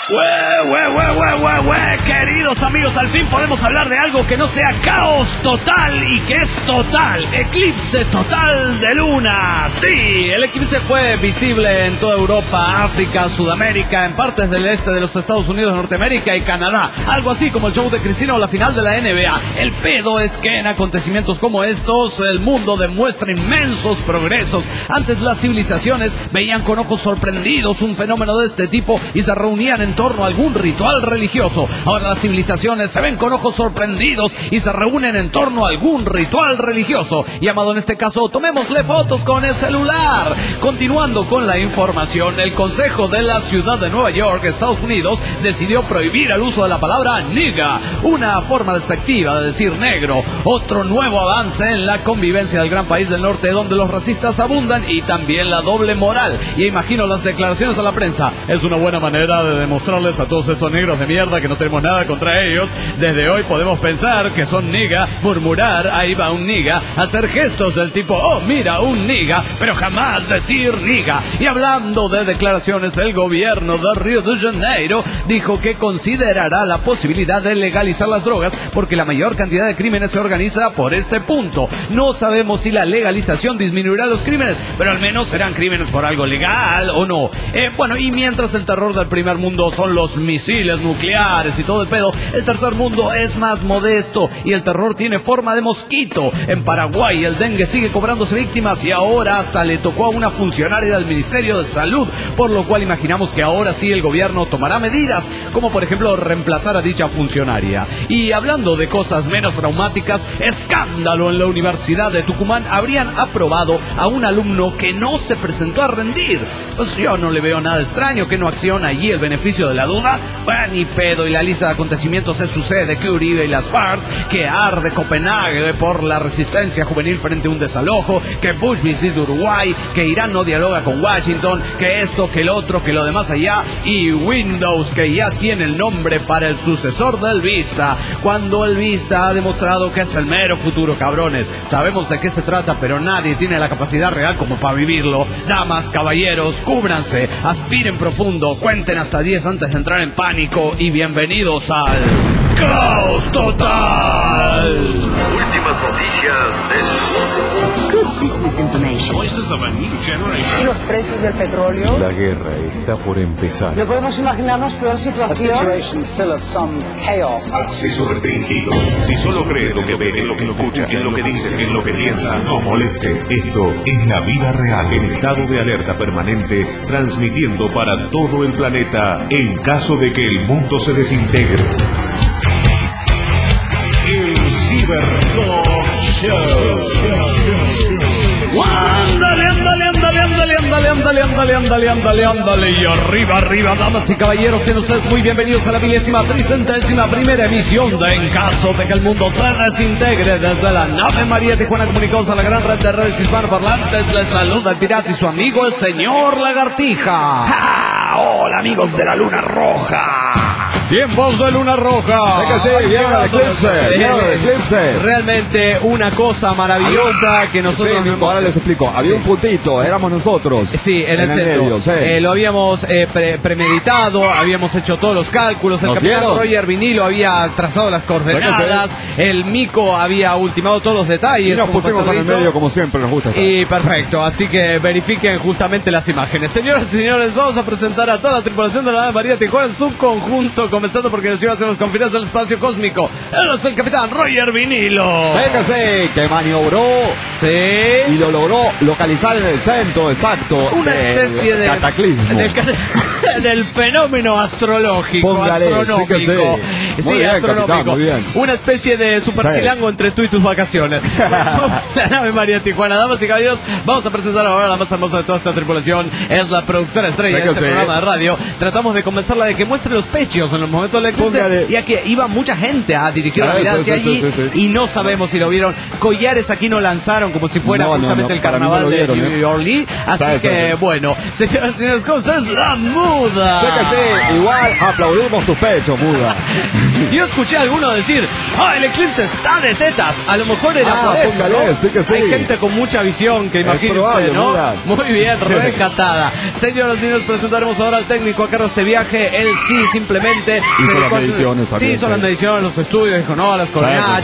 Queridos amigos, al fin podemos hablar de algo que no sea caos total y que es total. Eclipse total de luna. Sí, el eclipse fue visible en toda Europa, África, Sudamérica, en partes del este de los Estados Unidos, Norteamérica y Canadá. Algo así como el show de Cristina o la final de la NBA. El pedo es que en acontecimientos como estos, el mundo demuestra inmensos progresos. Antes las civilizaciones veían con ojos sorprendidos un fenómeno de este tipo y se reunían en torno a algún ritual religioso. Ahora las civilizaciones se ven con ojos sorprendidos y se reúnen en torno a algún ritual religioso. Llamado en este caso, tomémosle fotos con el celular. Continuando con la información, el Consejo de la Ciudad de Nueva York, Estados Unidos, decidió prohibir el uso de la palabra nigga, una forma despectiva de decir negro. Otro nuevo avance en la convivencia del gran país del norte, donde los racistas abundan, y también la doble moral. Y imagino las declaraciones a la prensa. Es una buena manera de demostrarles a todos estos negros de mierda que no tenemos nada contra ellos. Desde hoy podemos pensar que son nigga, murmurar, ahí va un nigga, hacer gestos del tipo, oh mira un nigga, pero jamás decir nigga. Y hablando de declaraciones, el gobierno de Río de Janeiro dijo que considerará la posibilidad de legalizar las drogas porque la mayor cantidad de crímenes se organiza por este punto. No sabemos si la legalización disminuirá los crímenes, pero al menos serán crímenes por algo legal o no. Y mientras el terror del primer mundo son los misiles nucleares y todo el pedo, el tercer mundo es más modesto y el terror tiene forma de mosquito. En Paraguay el dengue sigue cobrándose víctimas y ahora hasta le tocó a una funcionaria del Ministerio de Salud, por lo cual imaginamos que ahora sí el gobierno tomará medidas, como por ejemplo reemplazar a dicha funcionaria. Y hablando de cosas menos traumáticas, escándalo en la Universidad de Tucumán. Habrían aprobado a un alumno que no se presentó a rendir. Pues yo no le veo nada extraño que no acciona allí el beneficio de la duda. Bueno, ni pedo, y la lista de acontecimientos se sucede, que Uribe y las FARC, que arde Copenhague por la resistencia juvenil frente a un desalojo, que Bush visita Uruguay, que Irán no dialoga con Washington, que esto, que el otro, que lo demás allá, y Windows, que ya tiene el nombre para el sucesor del Vista, cuando el Vista ha demostrado que es el mero futuro, cabrones. Sabemos de qué se trata, pero nadie tiene la capacidad real como para vivirlo. Damas, caballeros, cúbranse, aspiren profundo, cuenten hasta 10 antes de entrar en pánico y bienvenidos al Caos Total. Últimas noticias del mundo. Good business information. Voices of a new generation. ¿Y los precios del petróleo? La guerra está por empezar. ¿No podemos imaginarnos peor situación? Acceso restringido. Si solo cree lo que ve, en lo que escucha, en lo que dice, en lo que piensa, No moleste. Esto es la vida real. En estado de alerta permanente, transmitiendo para todo el planeta En caso de que el mundo se desintegre. el Ciberdog Show. Ándale, y arriba, damas y caballeros, sean ustedes muy bienvenidos a la 33ª emisión de En caso de que el mundo se desintegre. Desde la nave María Tijuana, comunicados a la gran red de redes hispanoparlantes, les saluda el pirata y su amigo el señor Lagartija. ¡Ja! Hola amigos de la Luna Roja. Tiempos de Luna Roja. Vieron el eclipse. Realmente una cosa maravillosa que nosotros... Sí, ahora les explico. Había un puntito, éramos nosotros. Sí, en el centro. medio, sí. Lo habíamos premeditado, habíamos hecho todos los cálculos. El capitán Roger Vinilo había trazado las coordenadas. El Mico había ultimado todos los detalles. Y nos pusimos en el medio como siempre nos gusta estar. Y perfecto, así que verifiquen justamente las imágenes. Señoras y señores, vamos a presentar a toda la tripulación de la nave María Tijuana en su conjunto, comenzando porque nos lleva hacia los confines del espacio cósmico. Él es el capitán Roger Vinilo. Sí, que maniobró. Sí. Y lo logró localizar en el centro exacto. Una especie de cataclismo. Del fenómeno astrológico. Póngale, astronómico. Sí, que sí. Sí, bien, astronómico. capitán, muy bien. Una especie de super chilango entre tú y tus vacaciones. La nave María Tijuana. Damas y caballeros, vamos a presentar ahora a la más hermosa de toda esta tripulación. Es la productora estrella de este programa de radio. Tratamos de convencerla de que muestre los pechos en los momentos del eclipse, ya que iba mucha gente a dirigir la mirada hacia allí y no sabemos si lo vieron. Collares aquí no lanzaron como si fuera justamente el carnaval de New Orleans. Así que, bueno, señoras y señores, ¿cómo es la Muda. Sé que sí, igual aplaudimos tus pechos, Muda. Yo escuché a alguno decir, el eclipse está de tetas. A lo mejor era por eso, póngale, ¿no? sí que sí. Hay gente con mucha visión que imagínese, probable, ¿no? Muda. Muy bien, rescatada. Señoras y señores, presentaremos ahora al técnico a cargo de este viaje. Él sí, simplemente hizo las mediciones. Sí, hizo las mediciones, los estudios, dijo, no, las coordenadas,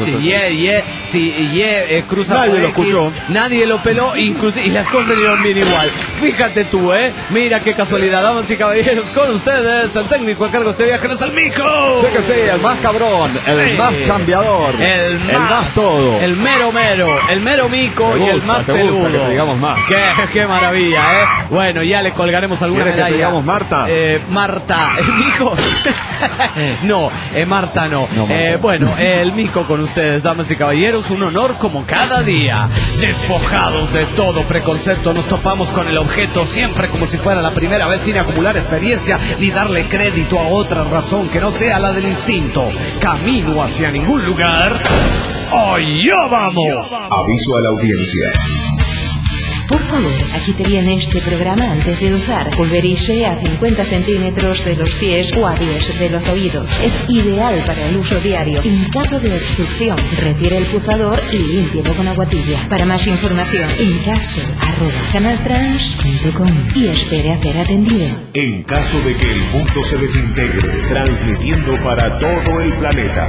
cruza nadie por lo X, escuchó. Nadie lo peló, inclusive, y las cosas salieron bien igual. Fíjate tú, mira qué casualidad. Damas y caballeros, con ustedes, el técnico a cargo de este viaje, es el Mico. Sé que sí, el más cabrón, el más cambiador, el más todo. El mero, el mero Mico Te y el gusta, más te gusta peludo. que te digamos más. Qué maravilla, Bueno, ya le colgaremos alguna ¿Quieres que medalla. te digamos Marta? Marta, el Mico. No, Marta no. No, Marta. Bueno, el Mico con ustedes, damas y caballeros, un honor como cada día. Despojados de todo preconcepto, nos topamos con el objeto siempre como si fuera la primera vez, sin acumular experiencia ni darle crédito a otra razón que no sea la del instinto. Camino hacia ningún lugar. ¡Allá vamos! Aviso a la audiencia. Por favor, agite bien este programa antes de usar. Pulverice a 50 centímetros de los pies o a 10 de los oídos. Es ideal para el uso diario. En caso de obstrucción, retire el pulsador y límpielo con agua tibia. Para más información, encaso@canaltrans.com y espere a ser atendido. En caso de que el mundo se desintegre, transmitiendo para todo el planeta.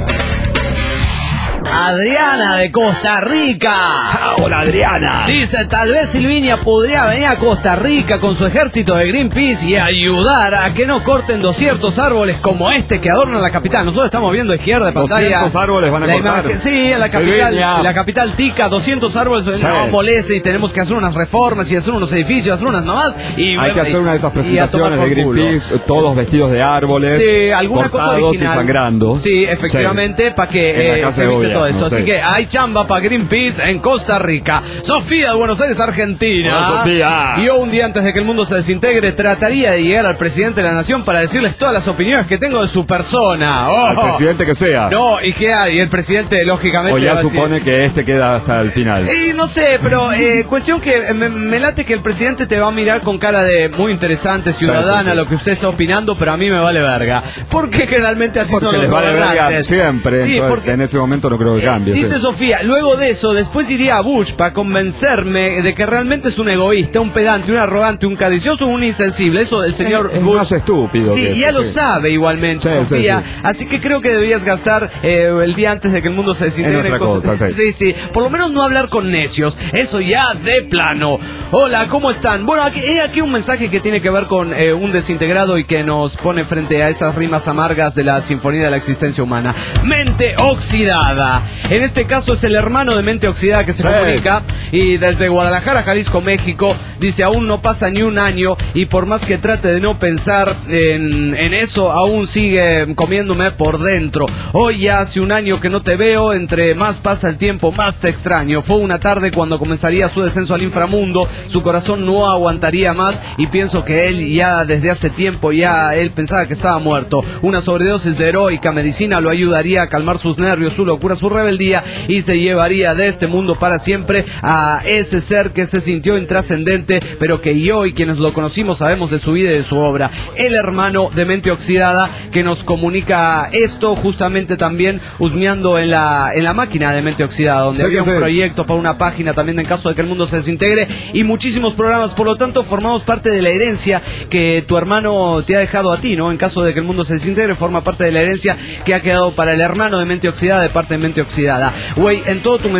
Adriana de Costa Rica. Hola, Adriana. Dice, tal vez Silvinia podría venir a Costa Rica con su ejército de Greenpeace y ayudar a que no corten 200 árboles como este que adornan la capital. Nosotros estamos viendo a izquierda de pantalla 200 árboles van a la cortar. imagen. Sí, en la capital tica, 200 árboles, Sí. no moleste, y tenemos que hacer unas reformas y hacer unos edificios, hacer unas nomás. Y Hay que hacer una de esas presentaciones de Greenpeace, todos vestidos de árboles, sí, alguna cosa cortados original. y sangrando. Sí, efectivamente, para En que la casa se de evite gobierno, todo esto. Así sí. que hay chamba para Greenpeace en Costa Rica. Sofía de Buenos Aires, Argentina. Hola, Sofía. Yo un día antes de que el mundo se desintegre trataría de llegar al presidente de la nación para decirles todas las opiniones que tengo de su persona. Al presidente que sea. No, ¿y qué hay? El presidente, lógicamente, O ya va a decir- supone que este queda hasta el final. Y no sé, pero cuestión que me late que el presidente te va a mirar con cara de muy interesante, ciudadana, sí. lo que usted está opinando, pero a mí me vale verga. Porque generalmente así Porque son los les vale verga gobernantes. siempre. Sí, entonces, porque en ese momento no creo que cambie. dice sí. Sofía, luego de eso, después iría a Bush para convencerme de que realmente es un egoísta, un pedante, un arrogante, un codicioso, un insensible. Eso el señor Es Bush. más estúpido. Sí, que y ya eso, lo sí. sabe igualmente, Sí, Sofía. sí. Así que creo que deberías gastar el día antes de que el mundo se desintegre En otra cosa, sí. Sí. Por lo menos no hablar con necios. Eso ya de plano. Hola, ¿cómo están? Bueno, he aquí un mensaje que tiene que ver con un desintegrado y que nos pone frente a esas rimas amargas de la Sinfonía de la Existencia Humana. Mente oxidada. En este caso es el hermano de Mente Oxidada que se Sí. comunica y desde Guadalajara, Jalisco, México, dice, aún no pasa ni un año y por más que trate de no pensar en eso, aún sigue comiéndome por dentro. Hoy ya hace un año que no te veo, entre más pasa el tiempo, más te extraño. Fue una tarde cuando comenzaría su descenso al inframundo, su corazón no aguantaría más y pienso que él ya desde hace tiempo él pensaba que estaba muerto. Una sobredosis de heroica medicina lo ayudaría a calmar sus nervios, su locura, su rebeldía y se llevaría de este mundo para siempre a ese ser que se sintió intrascendente, pero que yo y quienes lo conocimos sabemos de su vida y de su obra. El hermano de Mente Oxidada que nos comunica esto justamente también husmeando en la máquina de Mente Oxidada, donde Sí, había sí. un proyecto para una página también en caso de que el mundo se desintegre y muchísimos programas. Por lo tanto, formamos parte de la herencia que tu hermano te ha dejado a ti, ¿no? En caso de que el mundo se desintegre, forma parte de la herencia que ha quedado para el hermano de Mente Oxidada de parte de Mente Oxidada. Güey, en todo tu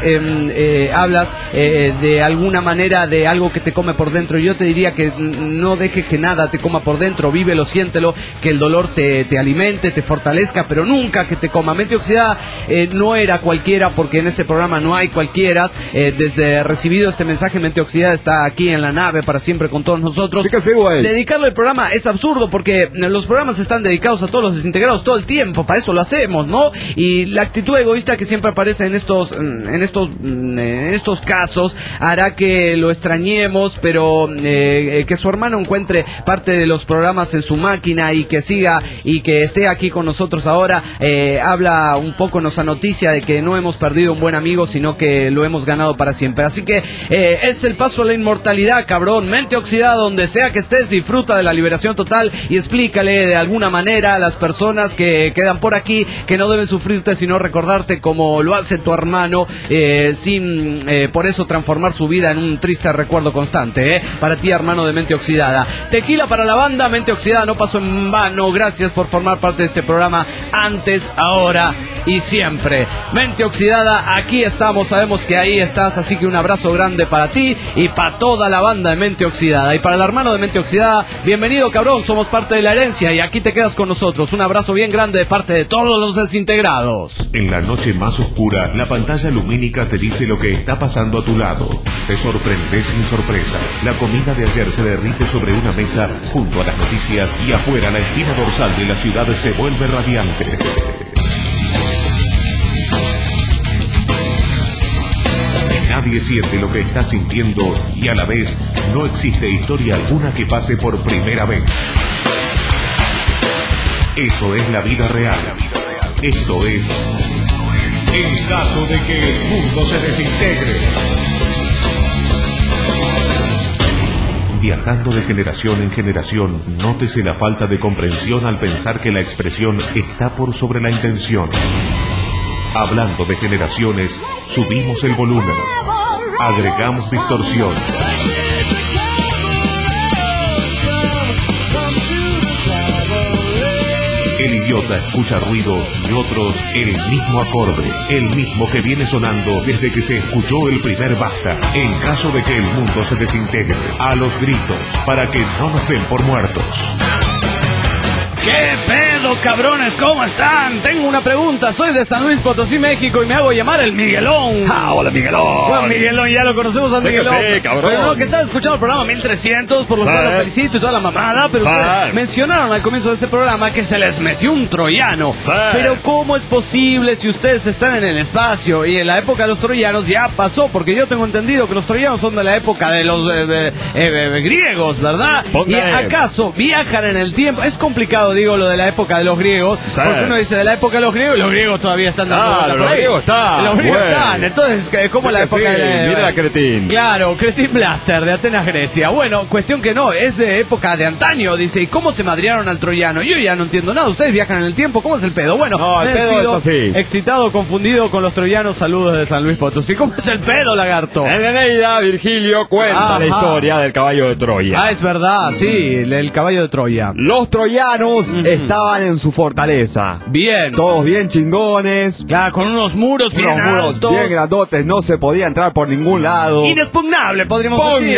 mensaje hablas de alguna manera de algo que te come por dentro. Yo te diría que no dejes que nada te coma por dentro, vívelo, siéntelo, que el dolor te alimente, te fortalezca, pero nunca que te coma. Mente Oxidada no era cualquiera, porque en este programa no hay cualquieras. Desde recibido este mensaje, Mente Oxidada está aquí en la nave para siempre con todos nosotros. Sí que sí, güey. Dedicarle el programa es absurdo porque los programas están dedicados a todos los desintegrados todo el tiempo, para eso lo hacemos, ¿no? Y la actitud egoísta que siempre aparece en estos casos hará que lo extrañemos, pero que su hermano encuentre parte de los programas en su máquina y que siga y que esté aquí con nosotros ahora, habla un poco, nos anoticia de que no hemos perdido un buen amigo, sino que lo hemos ganado para siempre. Así que es el paso a la inmortalidad, cabrón. Mente oxidada, donde sea que estés, disfruta de la liberación total y explícale de alguna manera a las personas que quedan por aquí que no deben sufrirte, sino recordarte como lo hace tu hermano, sin por eso transformar su vida en un triste recuerdo constante, para ti, hermano de Mente Oxidada. Tequila para la banda, Mente Oxidada no pasó en vano. Gracias por formar parte de este programa antes, ahora y siempre. Mente Oxidada, aquí estamos, sabemos que ahí estás, así que un abrazo grande para ti y para toda la banda de Mente Oxidada. Y para el hermano de Mente Oxidada, bienvenido, cabrón, somos parte de la herencia y aquí te quedas con nosotros. Un abrazo bien grande de parte de todos los desintegrados. En la noche más oscura, la pantalla lumínica te dice lo que está pasando a tu lado. Te sorprendes sin sorpresa. La comida de ayer se derrite sobre una mesa junto a las noticias y afuera la espina dorsal de la ciudad se vuelve radiante. Nadie siente lo que está sintiendo y a la vez no existe historia alguna que pase por primera vez. Eso es la vida real. Esto es en caso de que el mundo se desintegre. Viajando de generación en generación, nótese la falta de comprensión al pensar que la expresión está por sobre la intención. Hablando de generaciones, subimos el volumen, agregamos distorsión. El idiota escucha ruido y otros el mismo acorde, el mismo que viene sonando desde que se escuchó el primer basta. En caso de que el mundo se desintegre, a los gritos, para que no nos den por muertos. ¿Qué pedo, cabrones? ¿Cómo están? Tengo una pregunta. Soy de San Luis Potosí, México, y me hago llamar el Miguelón. Hola, Miguelón. Bueno, Miguelón, ya lo conocemos a Miguelón. Sí, cabrón. Pero no, que estás escuchando el programa 1300, por lo cual los felicito y toda la mamada, pero ustedes mencionaron al comienzo de ese programa que se les metió un troyano. Pero ¿cómo es posible si ustedes están en el espacio y en la época de los troyanos ya pasó? Porque yo tengo entendido que los troyanos son de la época de los griegos, ¿verdad? ¿Y acaso viajan en el tiempo? Es complicado, digo, lo de la época de los griegos, porque uno dice de la época de los griegos, y los griegos todavía están dando los griegos están. Los griegos están, entonces, ¿cómo la época de... Mira la Cretín. Claro, Cretín Blaster, de Atenas, Grecia. Bueno, cuestión que no, es de época de antaño, dice, ¿y cómo se madrearon al troyano? Yo ya no entiendo nada, ustedes viajan en el tiempo, ¿cómo es el pedo? Bueno, no, el pedo es así. Excitado, confundido con los troyanos, saludos de San Luis Potosí. ¿Cómo es el pedo, lagarto? En Eneida, Virgilio cuenta la historia del caballo de Troya. Es verdad, sí, el caballo de Troya. Los troyanos estaban en su fortaleza. Bien. Todos bien chingones. Claro, con unos muros bien altos. Bien grandotes, no se podía entrar por ningún lado. Inexpugnable, podríamos decir.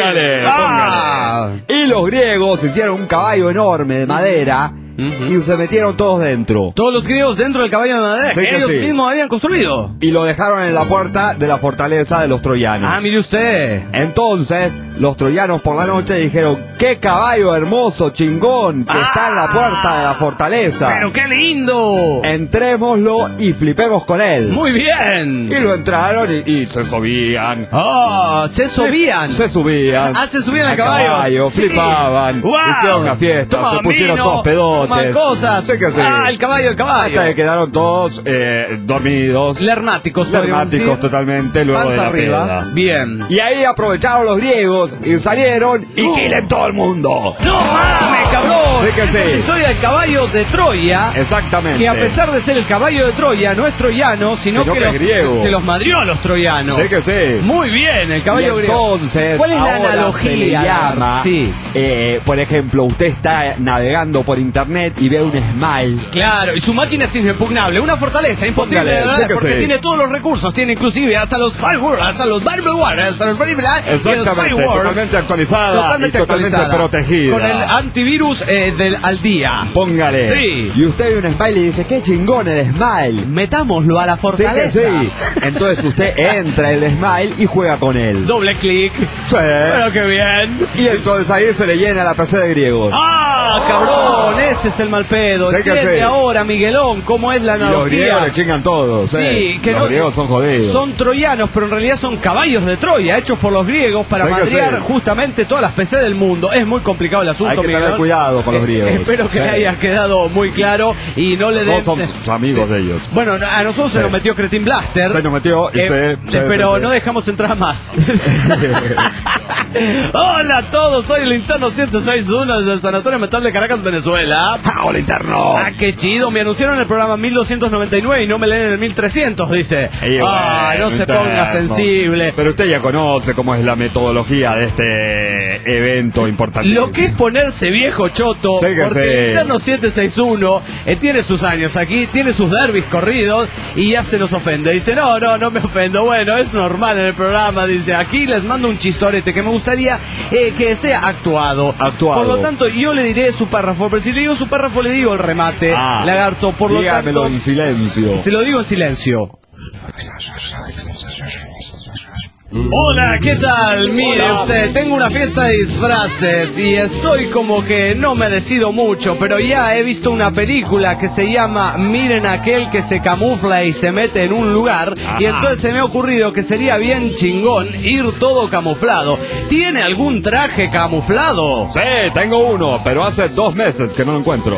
Póngale. Y los griegos hicieron un caballo enorme de madera. Y se metieron todos dentro. Todos los griegos dentro del caballo de madera que ellos mismos habían construido. Y lo dejaron en la puerta de la fortaleza de los troyanos. Mire usted. Entonces, los troyanos por la noche dijeron: ¡qué caballo hermoso, chingón, que está en la puerta de la fortaleza! ¡Pero qué lindo! Entrémoslo y flipemos con él. ¡Muy bien! Y lo entraron y se subían. ¿Se subían? Se subían. Se subían al caballo. Sí. Flipaban. Wow. Hicieron una fiesta, se pusieron todos pedotes. Cosas. Sé que sí. El caballo. Hasta que quedaron todos dormidos. Lermáticos totalmente, luego panza de la arriba. peda. Bien. Y ahí aprovecharon los griegos y salieron y quilen todo el mundo. ¡No mames, cabrón! Sí que sí. Es la historia del caballo de Troya. Exactamente. Que a pesar de ser el caballo de Troya, no es troyano, sino que griego. Se los madrió a los troyanos. Sí que sí. Muy bien, el caballo griego. Entonces, ¿cuál es la analogía? Se le llama, sí. Por ejemplo, usted está navegando por internet y ve un smile. Claro, y su máquina es inexpugnable, una fortaleza imposible, ¿verdad? Porque tiene todos los recursos, tiene inclusive hasta los firewall, hasta los firewall, hasta los firewall. Exactamente, totalmente actualizada, totalmente protegida. Con el antivirus al día. Póngale. Sí. Y usted ve un smile y dice: ¡qué chingón el smile! Metámoslo a la fortaleza. Sí. Entonces usted entra en el smile y juega con él. Doble clic. Sí. Pero qué bien. Y entonces ahí se le llena la PC de griegos. Cabrón, Ese es el mal pedo. Sé que Entiende sí. ahora, Miguelón, cómo es la Y los analogía. griegos le chingan todos. Sí, que los griegos son jodidos. Son troyanos, pero en realidad son caballos de Troya, hechos por los griegos para Sé que madrear sí. justamente todas las PC del mundo. Es muy complicado el asunto, Hay que tener Miguelón. cuidado con los griegos. Espero que Sí. haya quedado muy claro y no le den... Somos amigos de ellos. Bueno, a nosotros se Sí. nos metió Cretin Blaster. Se nos metió y pero no dejamos entrar más. Hola a todos, soy el interno 106.1 desde el Sanatorio Mental de Caracas, Venezuela. ¡Hola, interno! Ah, qué chido, me anunciaron el programa 1299 y no me leen el 1300, dice. Y No se interno. ponga sensible. Pero usted ya conoce cómo es la metodología de este evento importante. Lo que es ponerse viejo choto, Sí que porque sí. el interno 761 tiene sus años aquí, tiene sus derbis corridos y ya se nos ofende. Dice, no me ofendo. Bueno, es normal en el programa. Dice, aquí les mando un chistorete que me gustaría que sea actuado. Por lo tanto, yo le diré su párrafo, pero si le digo su párrafo, le digo el remate, lagarto. Por lo dígamelo tanto, en silencio. se lo digo en silencio. Hola, ¿qué tal? Mire usted, tengo una fiesta de disfraces y estoy como que no me decido mucho, pero ya he visto una película que se llama Miren aquel que se camufla y se mete en un lugar, y entonces se me ha ocurrido que sería bien chingón ir todo camuflado. ¿Tiene algún traje camuflado? Sí, tengo uno, pero hace 2 meses que no lo encuentro.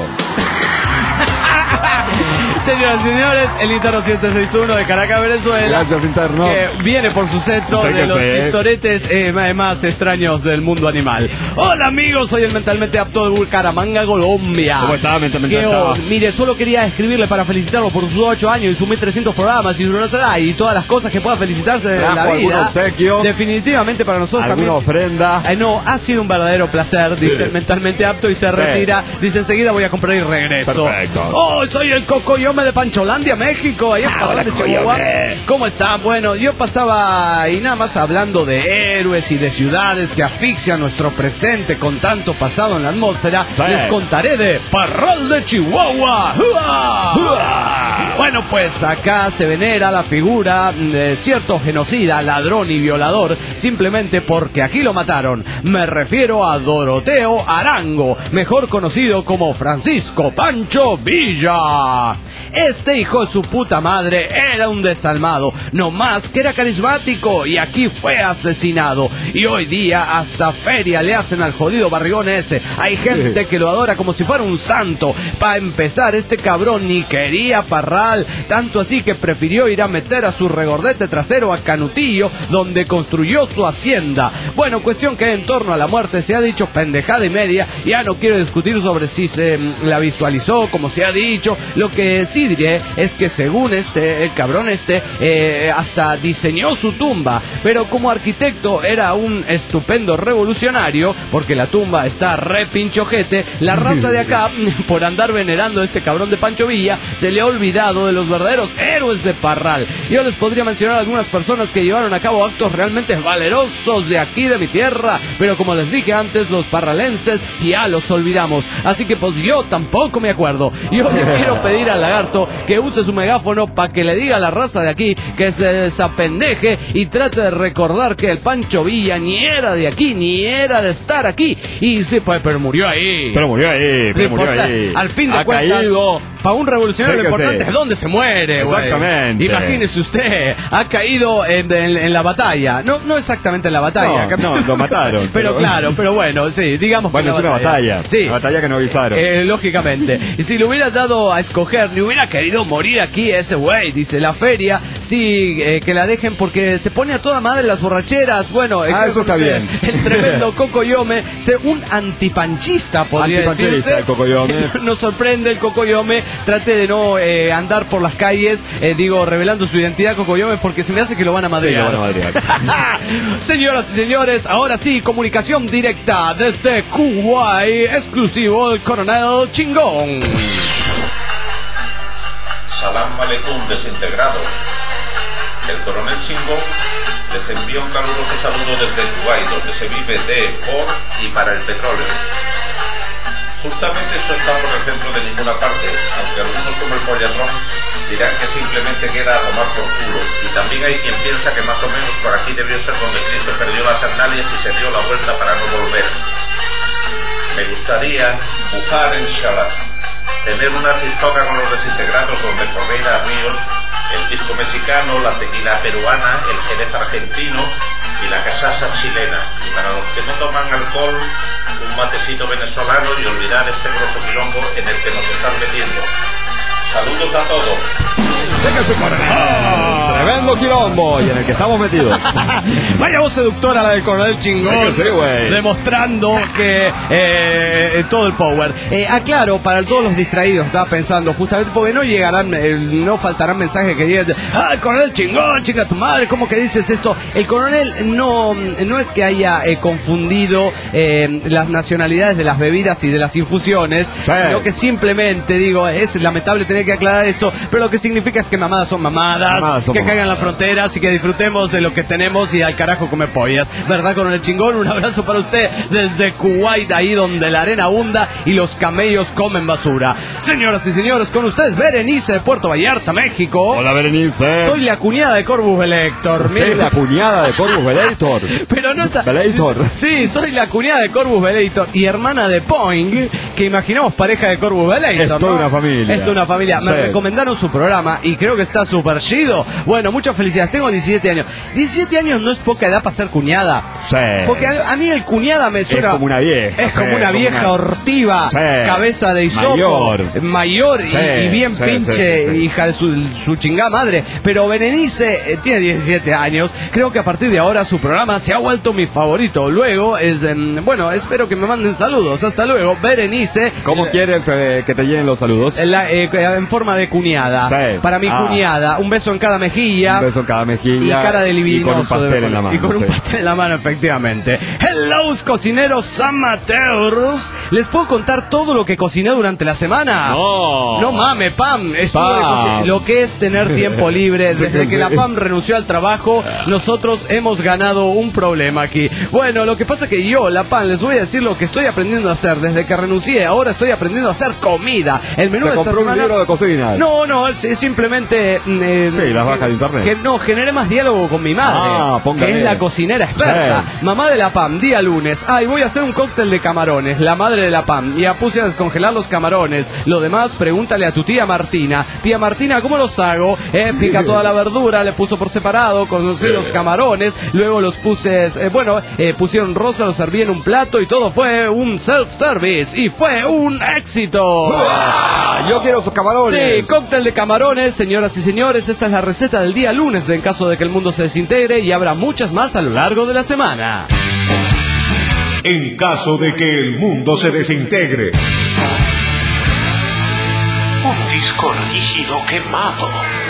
Señoras y señores, el interno 761 de Caracas, Venezuela. Gracias, interno. Que viene por su centro Sé de que los sé. chistoretes más extraños del mundo animal. Hola amigos, soy el mentalmente apto de Bucaramanga, Colombia. ¿Cómo está, mentalmente Que, apto? mire, solo quería escribirle para felicitarlo por sus 8 años y sus 1300 programas y todas las cosas que pueda felicitarse de ¿Trajo la algún vida. obsequio? Definitivamente para nosotros ¿Alguna también. ofrenda? No, ha sido un verdadero placer, dice el mentalmente apto y se Sí. retira. Dice, enseguida voy a comprar y regreso. Perfecto. Oh, soy el Cocoyome de Pancholandia, México. Ahí está, hola, de Chihuahua. Cocoyome. ¿Cómo están? Bueno, yo pasaba y nada más hablando de héroes y de ciudades que asfixian nuestro presente con tanto pasado en la atmósfera. Sí. Les contaré de Parral de Chihuahua. ¡Hua! Bueno, pues acá se venera la figura de cierto genocida, ladrón y violador, simplemente porque aquí lo mataron. Me refiero a Doroteo Arango, mejor conocido como Francisco Pancho Villa. Este hijo de su puta madre era un desalmado, no más que era carismático y aquí fue asesinado. Y hoy día hasta feria le hacen al jodido barrigón ese. Hay gente que lo adora como si fuera un santo. Para empezar, este cabrón ni quería Parral, tanto así que prefirió ir a meter a su regordete trasero a Canutillo, donde construyó su hacienda. Bueno, cuestión que en torno a la muerte se ha dicho pendejada y media. Ya no quiero discutir sobre si se la visualizó, como se ha dicho. Lo que sí diré es que según el cabrón hasta diseñó su tumba, pero como arquitecto era un estupendo revolucionario, porque la tumba está re pinchojete. La raza de acá, por andar venerando a este cabrón de Pancho Villa, se le ha olvidado de los verdaderos héroes de Parral. Yo les podría mencionar algunas personas que llevaron a cabo actos realmente valerosos de aquí, de mi tierra, pero como les dije antes, los parralenses ya los olvidamos, así que pues yo tampoco me acuerdo. Yo le quiero pedir al lagarto que use su megáfono para que le diga a la raza de aquí que se desapendeje y trate de recordar que el Pancho Villa ni era de aquí, ni era de estar aquí. Y sí, pues, pero murió ahí. Pero murió ahí, Lo pero murió importa- ahí. Al fin de Ha cuentas, caído. para un revolucionario Sí lo que importante sí. es dónde se muere, güey. Exactamente. Imagínese usted, ha caído en la batalla. No exactamente en la batalla. No, lo mataron. Pero claro, pero bueno, sí, digamos que Bueno, es en la una batalla. Sí. Una batalla que no avisaron. Lógicamente. Y si le hubiera dado a escoger, ni hubiera querido morir aquí ese güey. Dice, la feria, sí, que la dejen porque se pone a toda madre las borracheras. Bueno, creo eso está que bien. El tremendo Cocoyome, un antipanchista, podría Antipanchista, decirse. el Cocoyome. Nos sorprende el Cocoyome. Trate de no andar por las calles, revelando su identidad Cocoyome, porque se me hace que lo van a Sí, madrear. lo van a madrear. Señoras y señores, ahora sí, comunicación directa desde Kuwait, exclusivo del Coronel Chingón. Salam aleikum, desintegrados. El coronel Chingón les envía un caluroso saludo desde Kuwait, donde se vive de, por y para el petróleo. Justamente esto está por el centro de ninguna parte, aunque algunos como el Pollatrón dirán que simplemente queda a tomar por culo. Y también hay quien piensa que más o menos por aquí debió ser donde Cristo perdió las sandalias y se dio la vuelta para no volver. Me gustaría bujar en Xalá, tener una fistoca con los desintegrados donde corriera ríos, el pisco mexicano, la tequila peruana, el jerez argentino y la cachaça chilena. Y para los que no toman alcohol, un matecito venezolano y olvidar este grosso quilombo en el que nos están metiendo. Saludos a todos. ¡Séquese, coronel! Tremendo quilombo y en el que estamos metidos. Vaya voz seductora la del coronel Chingón. Sí, güey. Demostrando que todo el power. Aclaro, para todos los distraídos, estaba pensando, justamente porque no llegarán, no faltarán mensajes que digan, el coronel Chingón, chica tu madre, ¿cómo que dices esto? El coronel no es que haya confundido las nacionalidades de las bebidas y de las infusiones, sino que simplemente, digo, es lamentable tener que aclarar esto, pero lo que significa es que mamadas son mamadas, que caigan las fronteras y que disfrutemos de lo que tenemos y al carajo come pollas. ¿Verdad, coronel Chingón? Un abrazo para usted desde Kuwait, ahí donde la arena abunda y los camellos comen basura. Señoras y señores, con ustedes Berenice de Puerto Vallarta, México. Hola, Berenice. Soy la cuñada de Corvus Velector. ¿Usted la cuñada de Corvus Velector? Pero no está... Velector. Sí, soy la cuñada de Corvus Velector y hermana de Poing, que imaginamos pareja de Corvus Velector. Es toda una familia. Es toda una familia. Me recomendaron su programa y creo que está súper chido. Bueno, muchas felicidades. Tengo 17 años. 17 años no es poca edad para ser cuñada. Sí. Porque a mí el cuñada me suena... Es como una vieja. Es como una vieja hortiva. Sí. Cabeza de hisopo. Mayor y bien pinche, hija de su chingada madre. Pero Berenice tiene 17 años. Creo que a partir de ahora su programa se ha vuelto mi favorito. Luego, bueno, espero que me manden saludos. Hasta luego, Berenice. ¿Cómo quieres que te lleguen los saludos? En forma de cuñada. Sí. Para mi cuñada, un beso en cada mejilla. Un beso en cada mejilla. Y cara de libidinoso. Y con un pastel en la mano. Y con un pastel en la mano, efectivamente. Hello, cocineros amateurs. ¿Les puedo contar todo lo que cociné durante la semana? No mames, Pam. Lo que es tener tiempo libre. Desde que la Pam renunció al trabajo, nosotros hemos ganado un problema aquí. Bueno, lo que pasa es que yo, la Pam, les voy a decir lo que estoy aprendiendo a hacer. Desde que renuncié, ahora estoy aprendiendo a hacer comida. El menú de esta compró semana... un libro de cocina. No, simplemente... sí, las bajas de internet. Generé más diálogo con mi madre, que es la cocinera experta. Sí. Mamá de la Pam, día lunes. Voy a hacer un cóctel de camarones. La madre de la Pam. Ya puse a descongelar los camarones. Lo demás, pregúntale a tu tía Martina. Tía Martina, ¿cómo los hago? Pica toda la verdura, le puso por separado, conocí los camarones. Luego los puse, pusieron rosa, los serví en un plato y todo fue un self-service. Y fue un éxito. Yo quiero esos camarones. Sí, cóctel de camarones, señoras y señores. Esta es la receta del día lunes, en caso de que el mundo se desintegre, y habrá muchas más a lo largo de la semana. En caso de que el mundo se desintegre. Un disco rígido quemado.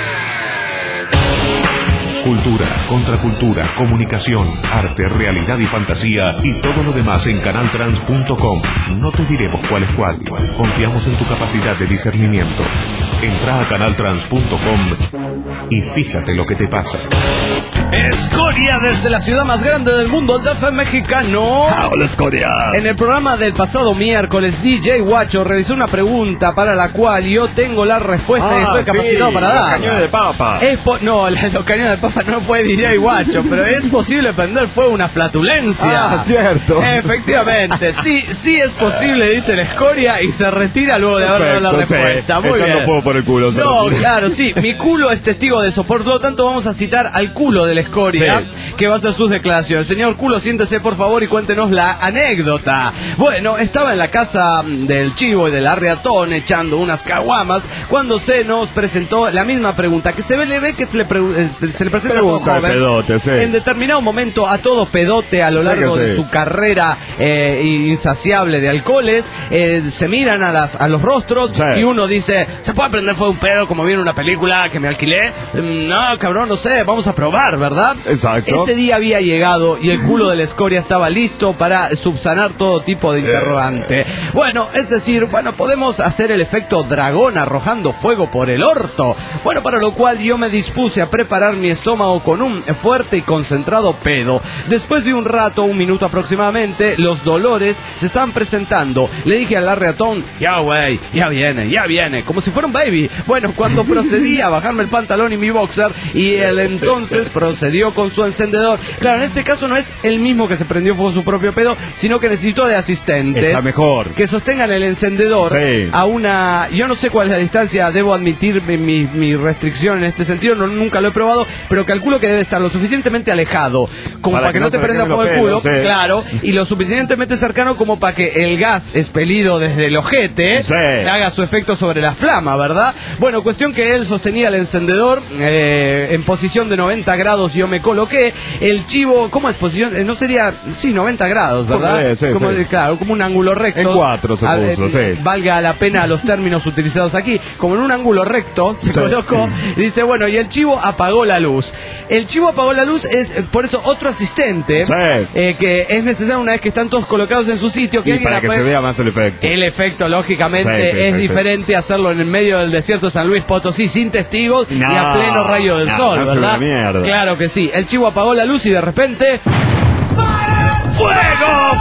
Cultura, contracultura, comunicación, arte, realidad y fantasía y todo lo demás en canaltrans.com. No te diremos cuál es cuál. Confiamos en tu capacidad de discernimiento. Entra a canaltrans.com y fíjate lo que te pasa. Escoria desde la ciudad más grande del mundo, el DF mexicano. Hola, Escoria. En el programa del pasado miércoles, DJ Guacho realizó una pregunta para la cual yo tengo la respuesta y estoy capacitado para dar. Los cañones de papa. Los cañones de papa no fue DJ Guacho, pero ¿es posible prender fuego una flatulencia? Cierto. Efectivamente, sí es posible, dice la Escoria, y se retira luego de haber dado la respuesta. Muy bien. Echando fuego por el culo. No, claro, sí, mi culo es testigo de eso, por lo tanto vamos a citar al culo de la Escoria, que va a hacer sus declaraciones. Señor culo, siéntese por favor y cuéntenos la anécdota. Bueno, estaba en la casa del Chivo y del Arriatón echando unas caguamas cuando se nos presentó la misma pregunta, que se ve que se le presenta a todo joven. Pedote, sí. En determinado momento a todo pedote a lo largo de su carrera insaciable de alcoholes, se miran a los rostros y uno dice, ¿se puede prender fuego un pedo como viene una película que me alquilé? No, cabrón, no sé, vamos a probar, ¿verdad? Exacto. Ese día había llegado y el culo de la Escoria estaba listo para subsanar todo tipo de interrogante. Bueno, es decir, podemos hacer el efecto dragón arrojando fuego por el orto. Bueno, para lo cual yo me dispuse a preparar mi estómago con un fuerte y concentrado pedo. Después de un rato, un minuto aproximadamente, los dolores se estaban presentando. Le dije al Arriatón, ya güey, ya viene, como si fuera un baby. Bueno, cuando procedí a bajarme el pantalón y mi boxer, y él entonces procedió con su encendedor. Claro, en este caso no es el mismo que se prendió fuego su propio pedo, sino que necesitó de asistentes. Está mejor. Que sostengan el encendedor a una... Yo no sé cuál es la distancia, debo admitir mi restricción en este sentido, nunca lo he probado, pero calculo que debe estar lo suficientemente alejado como para que no te prenda fuego el culo, claro, y lo suficientemente cercano como para que el gas expelido desde el ojete haga su efecto sobre la flama, ¿verdad? Bueno, cuestión que él sostenía el encendedor en posición de 90 grados, yo me coloqué, el chivo, ¿cómo es posición? No sería, sí, 90 grados, ¿verdad? Claro, como un ángulo recto. En 4 se puso, valga la pena los términos utilizados aquí, como en un ángulo recto se colocó, y dice, bueno, y el chivo apagó la luz. El chivo apagó la luz, es por eso otro asistente que es necesario una vez que están todos colocados en su sitio, que y para que se vea más el efecto. El efecto, lógicamente, es diferente hacerlo en el medio del desierto de San Luis Potosí sin testigos y a pleno rayo del sol, ¿verdad? Claro que sí. El chivo apagó la luz y de repente... ¡Fuego!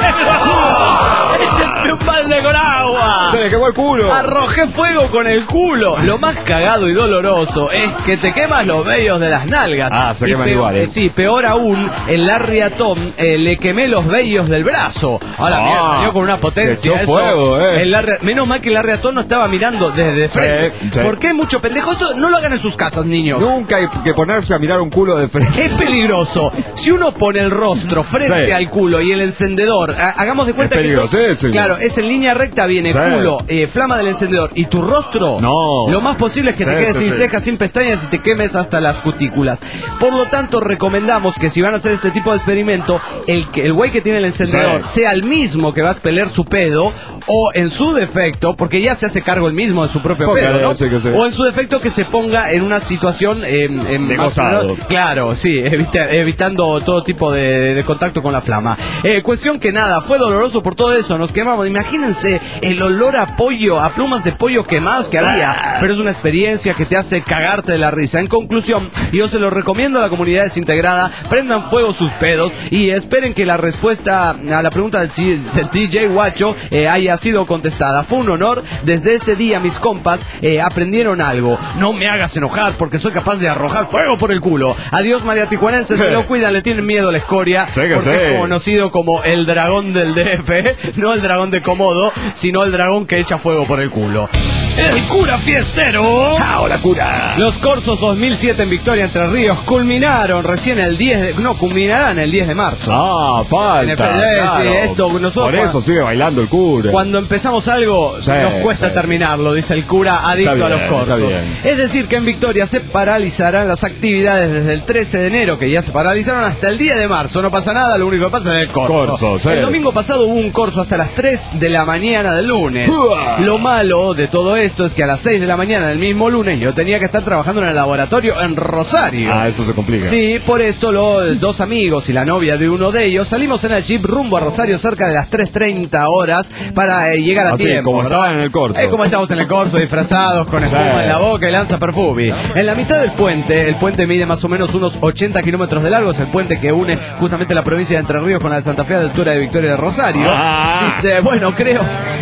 ¡Fuego! ¡Échenme un balde con agua! ¡Se le quemó el culo! Arrojé fuego con el culo. Lo más cagado y doloroso es que te quemas los vellos de las nalgas. Se queman igual, Sí, peor aún, el Larry Atom le quemé los vellos del brazo. Ahora, mira, salió con una potencia. Echó fuego, menos mal que el Larry Atom no estaba mirando desde frente. ¿Por qué mucho pendejo? Esto no lo hagan en sus casas, niños. Nunca hay que ponerse a mirar un culo de frente. Es peligroso. Si uno pone el rostro frente al culo y el encendedor, hagamos de cuenta que claro, es en línea recta, viene culo, flama del encendedor y tu rostro, lo más posible es que te quedes sin cejas, sin pestañas y te quemes hasta las cutículas. Por lo tanto, recomendamos que si van a hacer este tipo de experimento, el güey que tiene el encendedor sea el mismo que va a expeler su pedo, o en su defecto, porque ya se hace cargo el mismo de su propio pedo, ¿no? O en su defecto que se ponga en una situación de costado. Claro, sí, evitando todo tipo de contacto con la flama. Cuestión que nada, fue doloroso por todo eso, nos quemamos. Imagínense el olor a pollo, a plumas de pollo quemadas que había, pero es una experiencia que te hace cagarte de la risa. En conclusión, yo se lo recomiendo a la comunidad desintegrada, prendan fuego sus pedos y esperen que la respuesta a la pregunta del DJ Guacho haya sido contestada. Fue un honor. Desde ese día mis compas aprendieron algo. No me hagas enojar porque soy capaz de arrojar fuego por el culo. Adiós, María Tijuanense, se lo cuidan, le tienen miedo a la escoria, porque es conocido como el dragón del DF, no el dragón de Komodo, sino el dragón que echa fuego por el culo. El cura fiestero. ¡Hola, cura! Los Corsos 2007 en Victoria, Entre Ríos, culminaron recién culminarán el 10 de marzo. Falta. Claro. Esto, nosotros, por eso sigue bailando el cura. Cuando empezamos algo, nos cuesta terminarlo, dice el cura adicto a los Corsos. Es decir, que en Victoria se paralizarán las actividades desde el 13 de enero, que ya se paralizaron, hasta el 10 de marzo. No pasa nada, lo único que pasa es el corso. El domingo pasado hubo un corso hasta las 3 de la mañana del lunes. Lo malo de todo esto es que a las 6 de la mañana del mismo lunes yo tenía que estar trabajando en el laboratorio en Rosario. Eso se complica. Sí, por esto los dos amigos y la novia de uno de ellos salimos en el jeep rumbo a Rosario cerca de las 3:30 horas para llegar a tiempo. Como estaban en el corso. Como estamos en el corso, disfrazados, con espuma en la boca y lanza perfume. En la mitad del puente, el puente mide más o menos unos 80 kilómetros de largo, es el puente que une justamente la provincia de Entre Ríos con la de Santa Fe a la altura de Victoria de Rosario. Dice, bueno, creo...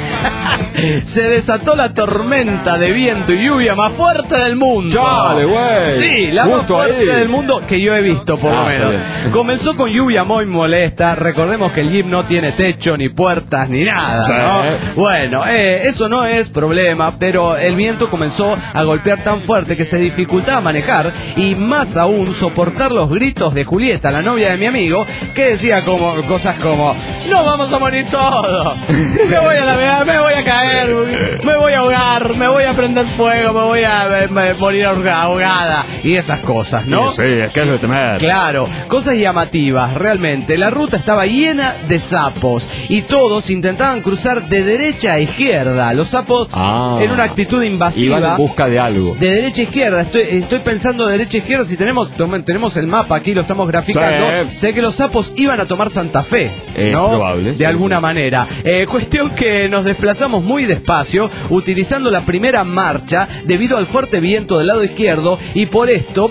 Se desató la tormenta de viento y lluvia más fuerte del mundo. ¡Chale, güey! Sí, la más fuerte del mundo que yo he visto, por lo menos. Comenzó con lluvia muy molesta. Recordemos que el jeep no tiene techo, ni puertas, ni nada, ¿no? Bueno, eso no es problema, pero el viento comenzó a golpear tan fuerte que se dificultaba manejar y más aún soportar los gritos de Julieta, la novia de mi amigo, que decía cosas como: ¡no vamos a morir todos! Me voy a caer, me voy a ahogar, me voy a prender fuego, me voy a morir ahogada y esas cosas, ¿no? Sí, es que es de temer. Claro, cosas llamativas, realmente. La ruta estaba llena de sapos y todos intentaban cruzar de derecha a izquierda. Los sapos en una actitud invasiva. Iban en busca de algo. De derecha a izquierda, estoy pensando de derecha a izquierda, si tenemos el mapa aquí, lo estamos graficando. Sé que los sapos iban a tomar Santa Fe, ¿no? Probable. De alguna manera. Cuestión que nos desplazamos muy despacio, utilizando la primera marcha debido al fuerte viento del lado izquierdo, y por esto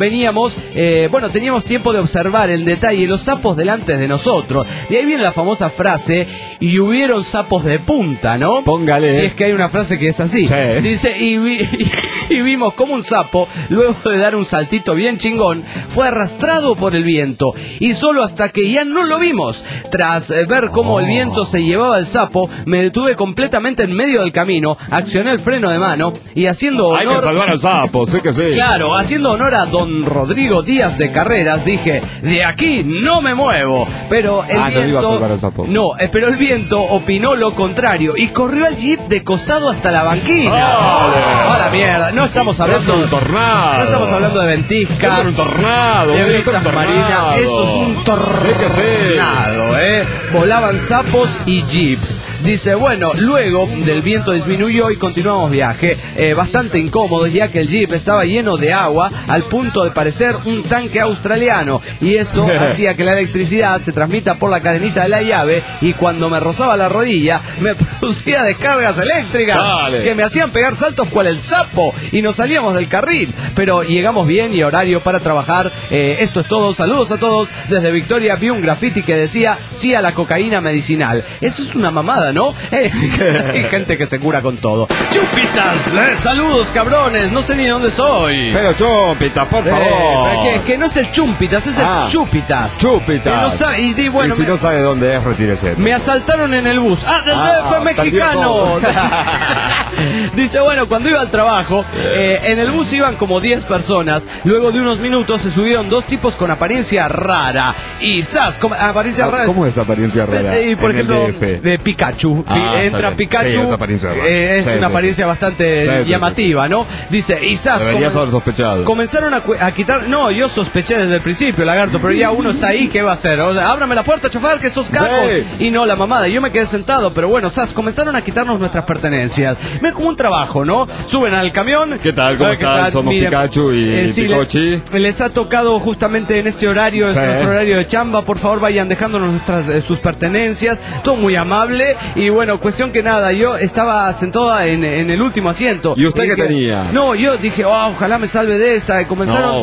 teníamos tiempo de observar en detalle los sapos delante de nosotros. De ahí viene la famosa frase, y hubieron sapos de punta, ¿no? Póngale. Si es que hay una frase que es así. Sí. Dice, y vimos como un sapo, luego de dar un saltito bien chingón, fue arrastrado por el viento, y solo hasta que ya no lo vimos, tras ver cómo el viento se llevaba el sapo, me detuve completamente en medio del camino, accioné el freno de mano, y haciendo honor... Hay que salvar al sapo, sí que sí. Claro, haciendo honor a don Rodrigo Díaz de Carreras, dije, de aquí no me muevo. Pero el viento... no iba a salvar al sapo. No, pero el viento opinó lo contrario y corrió al jeep de costado hasta la banquina. ¡A la mierda! No estamos hablando... un tornado. No estamos hablando de ventiscas, un tornado, de un brisas tornado. marinas. Eso es un tornado, Volaban sapos y jeeps. Dice, bueno, luego del viento disminuyó y continuamos viaje, bastante incómodos, ya que el jeep estaba lleno de agua al punto de parecer un tanque australiano, y esto hacía que la electricidad se transmita por la cadenita de la llave, y cuando me rozaba la rodilla me producía descargas eléctricas que me hacían pegar saltos cual el sapo, y nos salíamos del carril, pero llegamos bien y horario para trabajar. Esto es todo, saludos a todos. Desde Victoria vi un graffiti que decía sí a la cocaína medicinal. Eso es una mamada, ¿no? Hay gente que se cura con todo. Chupitas, saludos cabrones, no sé ni dónde soy. Pero Chupitas, por favor. Que no es el Chumpitas, es el Chupitas. Chupitas. Y si no sabe dónde es, retírese. Me asaltaron en el bus. Del DF mexicano. Dice, bueno, cuando iba al trabajo, en el bus iban como 10 personas. Luego de unos minutos se subieron dos tipos con apariencia rara. Y apariencia rara. ¿Cómo es apariencia rara? Por ejemplo, de Pikachu. Entra Pikachu. Sí, es apariencia rara. Es una apariencia bastante llamativa, ¿no? Dice, y deberías haber sospechado. Comenzaron a quitar. No, yo sospeché desde el principio, lagarto, pero ya uno está ahí, ¿qué va a hacer? O sea, ábrame la puerta, chofer, que estos cacos. Y no, la mamada, yo me quedé sentado, pero bueno, comenzaron a quitarnos nuestras pertenencias. Es como un trabajo, ¿no? Suben al camión. ¿Qué tal? ¿Cómo están? Somos Pikachu y Pikochi. Les ha tocado justamente en este horario, es nuestro horario de chamba. Por favor, vayan dejándonos sus pertenencias. Todo muy amable. Y bueno, cuestión que nada, yo estaba sentado en el último asiento. ¿Y usted qué tenía? No, yo dije, ojalá me salve de esta. Y comenzaron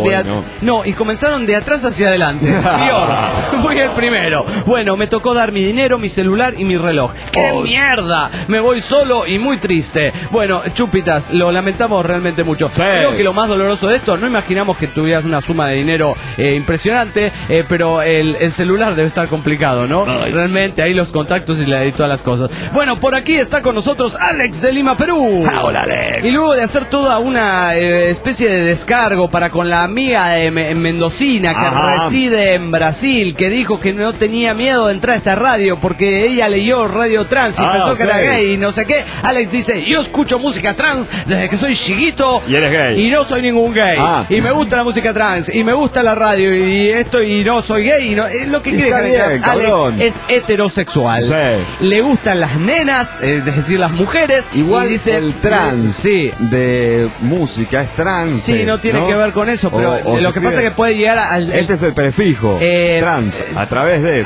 y comenzaron de atrás hacia adelante. Peor. Fui el primero. Bueno, me tocó dar mi dinero, mi celular y mi reloj. ¡Qué mierda! Me voy solo y muy triste. Bueno, Chupitas, lo lamentamos realmente mucho. Creo que lo más doloroso de esto, no imaginamos que tuvieras una suma de dinero impresionante, pero el celular debe estar complicado, ¿no? Realmente, ahí los contactos y todas las cosas. Bueno, por aquí está con nosotros Alex de Lima, Perú. Hola, Alex. Y luego de hacer toda una especie de descargo para con la amiga de mendocina que reside en Brasil, que dijo que no tenía miedo de entrar a esta radio porque ella leyó Radio Trans y pensó que era gay y no sé qué. Alex dice, yo escucho música trans desde que soy chiquito. Y eres gay. Y no soy ningún gay. Y me gusta la música trans y me gusta la radio y no soy gay. Y no, es lo que quiere que Alex es heterosexual. Le gustan las nenas, es decir, las mujeres. Igual y dice, el trans de música es trans. Sí, no tiene que ver con eso, pero lo que pasa es que puede llegar al... Este es el prefijo, trans, a través de